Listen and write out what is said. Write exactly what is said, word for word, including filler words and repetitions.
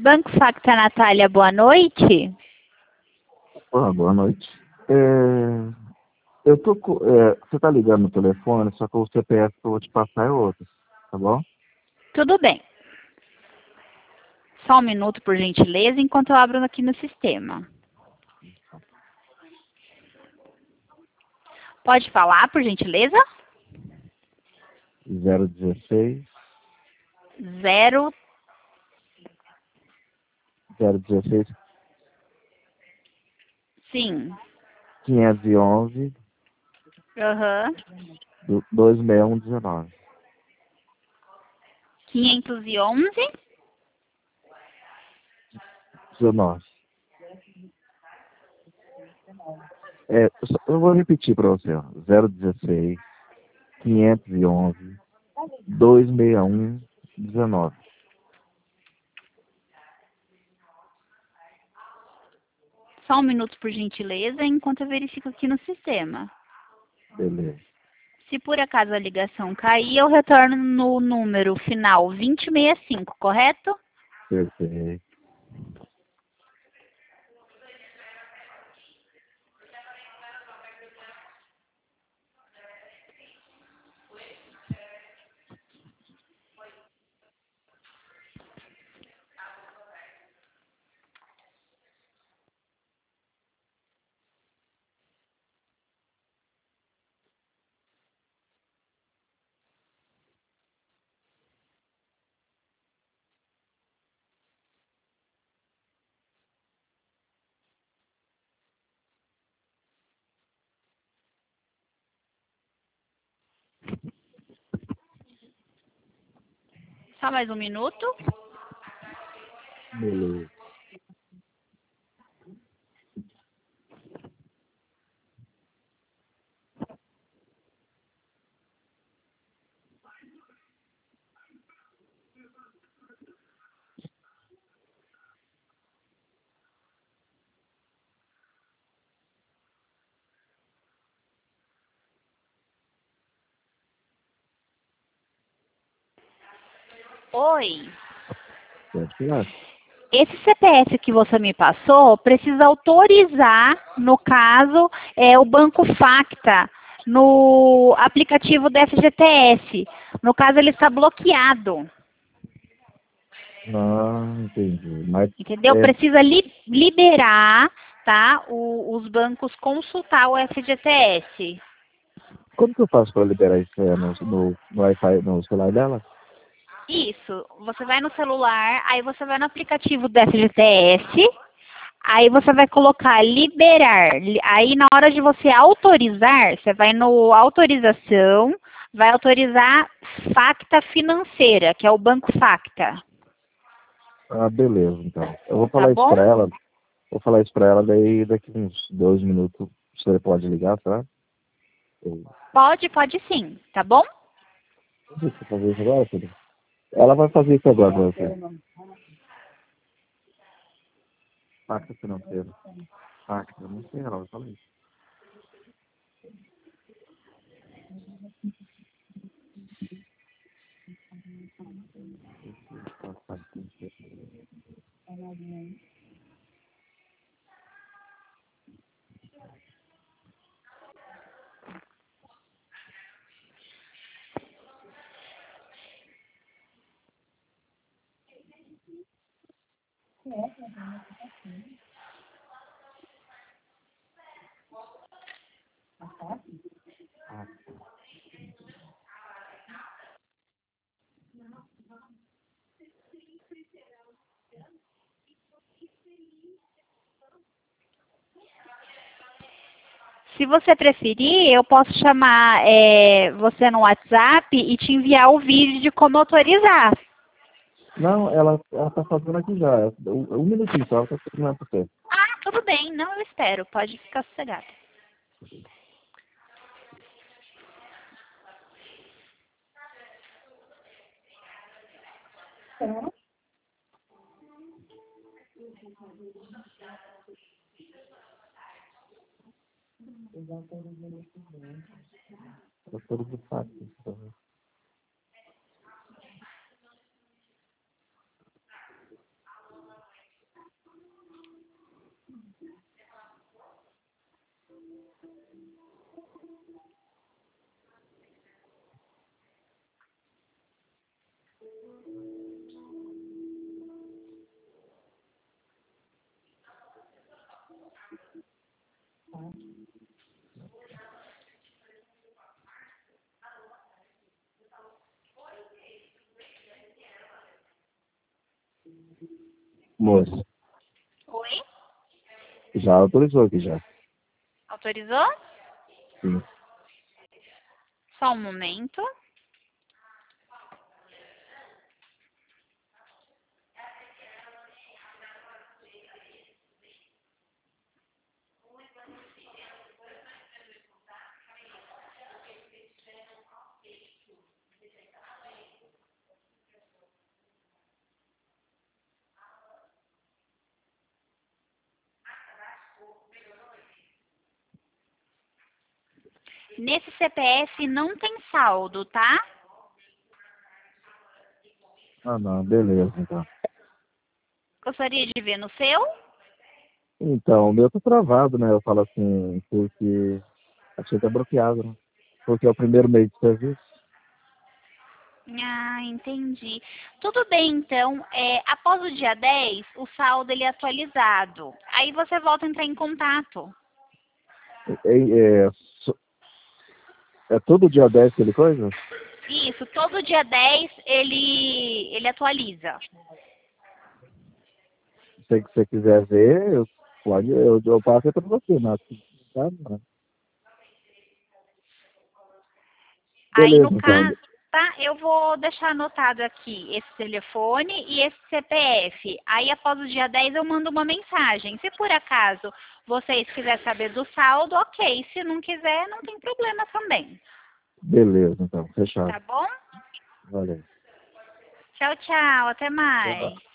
Banco Facta Natália, boa noite. Ah, boa noite. É, eu tô com, é, você tá ligando no telefone, só que o C P F que eu vou te passar é outro, tá bom? Tudo bem. Só um minuto, por gentileza, enquanto eu abro aqui no sistema. Pode falar, por gentileza? zero dezesseis, Zero. zero dezesseis, Sim. quinhentos e onze, Aham. dois seis um dezenove. quinhentos e onze. dezenove. É, eu só- eu vou repetir para você, ó. zero dezesseis, quinhentos e onze, dois seis um dezenove. Só um minuto, por gentileza, enquanto eu verifico aqui no sistema. Beleza. Se por acaso a ligação cair, eu retorno no número final vinte e sessenta e cinco, correto? Perfeito. Só mais um minuto. Beleza. Oi. Certo? Esse C P F que você me passou precisa autorizar, no caso, é, o Banco Facta no aplicativo do F G T S. No caso, ele está bloqueado. Ah, entendi. Mas Entendeu? é, Precisa li liberar, tá? O, os bancos consultar o F G T S. como que eu faço para liberar isso aí no, no, no Wi-Fi, no celular dela? Isso. Você vai no celular, aí você vai no aplicativo do F G T S, aí você vai colocar liberar. Li- Aí na hora de você autorizar, você vai no autorização, vai autorizar Facta Financeira, que é o Banco Facta. Ah, beleza, então. Eu vou Tá falar isso bom? para ela, vou falar isso para ela, daí daqui uns dois minutos você pode ligar, tá? Eu- Pode, pode sim, tá bom? Deixa eu fazer isso agora, filho. Ela vai fazer isso agora pra você. Pacto financeiro. Pacto, eu não sei, ela vai falar isso. Pacto financeiro. Se você preferir, eu posso chamar é, você no WhatsApp e te enviar o vídeo de como autorizar. Não, ela, ela tá fazendo aqui já. Um, um minutinho só, ela tá terminando pra você. Ah, tudo bem, não, eu espero, pode ficar sossegado. Doutor do pacto. Então. Moço, Oi? já autorizou aqui já. Autorizou? Sim. Só um momento. Nesse C P F não tem saldo, tá? Ah, não, beleza, então. Gostaria de ver no seu? Então, o meu tá travado, né? Eu falo assim, porque achei que tá bloqueado, né? Porque é o primeiro mês de serviço. Ah, entendi. Tudo bem, então. É, após o dia dez, o saldo ele é atualizado. Aí você volta a entrar em contato. É, é, so- é todo dia dez aquele coisa? Isso, todo dia dez ele, ele atualiza. Se você quiser ver, eu, pode, eu, eu passo aí pra você, mas tá, não. Aí, no Beleza, então. caso, tá? Eu vou deixar anotado aqui esse telefone e esse C P F. Aí, após o dia dez, eu mando uma mensagem. Se por acaso vocês quiserem saber do saldo, ok. Se não quiser, não tem problema também. Beleza, então. Fechado. Tá bom? Valeu. Tchau, tchau. Até Até mais. mais.